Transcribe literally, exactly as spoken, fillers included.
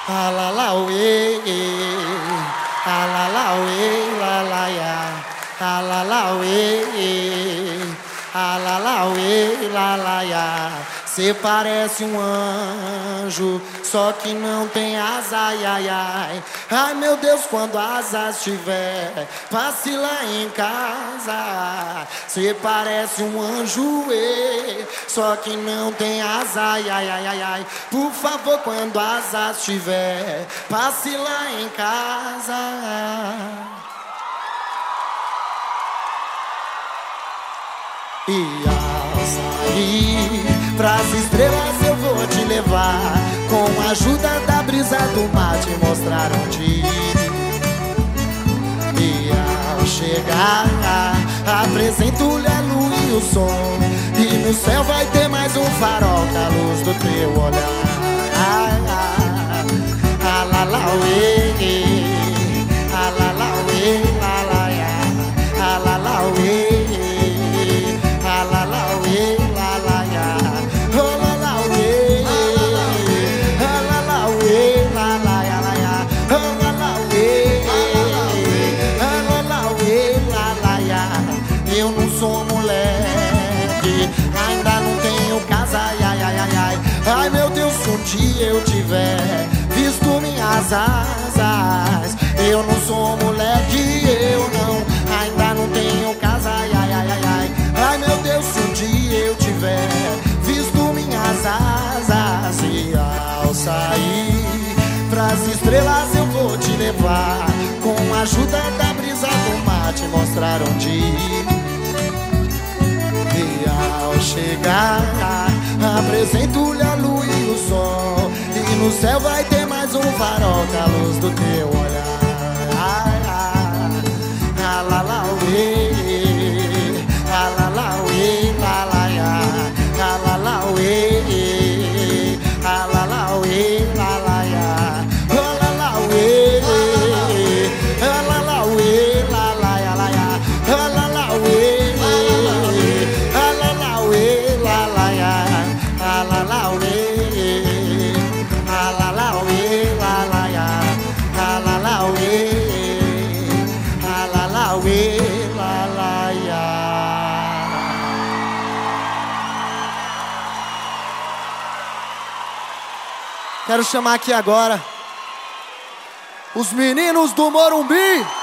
Alalauê, alalauê, lalaia, alalauê, alalauê, lalaia. Cê parece um anjo, só que não tem asa, ai, ai, ai. Ai, meu Deus, quando asas tiver, passe lá em casa. Cê parece um anjo, ê, só que não tem asa, ai, ai, ai, ai, ai. Por favor, quando asas tiver, passe lá em casa. E ao sair pras estrelas eu vou te levar, com a ajuda da brisa do mar te mostrar onde ir. E ao chegar apresento-lhe a luz e o som, e no céu vai ter mais um farol da luz do teu olhar. Alalauê, alalauê, lalaia, alalauê, alalauê, lalaia, alalauê, alalauê, lalaia, alalauê, alalauê, lalaia. Eu não sou moleque, ainda não tenho casa, ai, ai, ai, ai, ai. Ai, meu Deus, se um dia eu tiver visto minhas asas, eu não sou moleque, eu não, ainda não tenho casa, ai, ai, ai, ai, ai. Ai, meu Deus, se um dia eu tiver visto minhas asas, e ao sair pras estrelas eu vou te levar, com a ajuda da brisa do mar te mostrar onde ir. E ao chegar apresento-lhe a luz e o sol, e no céu vai ter mais um farol da luz do teu olhar. Alalauê, alalauê, lalaia, alalauê, alalauê, lalaia, alalauê, alalauê, lalaia, alalauê, alalauê, lalaia, alalauê, alalauê, lalaia, alalauê, alalauê, lalaia. Quero chamar aqui agora os meninos do Morumbi.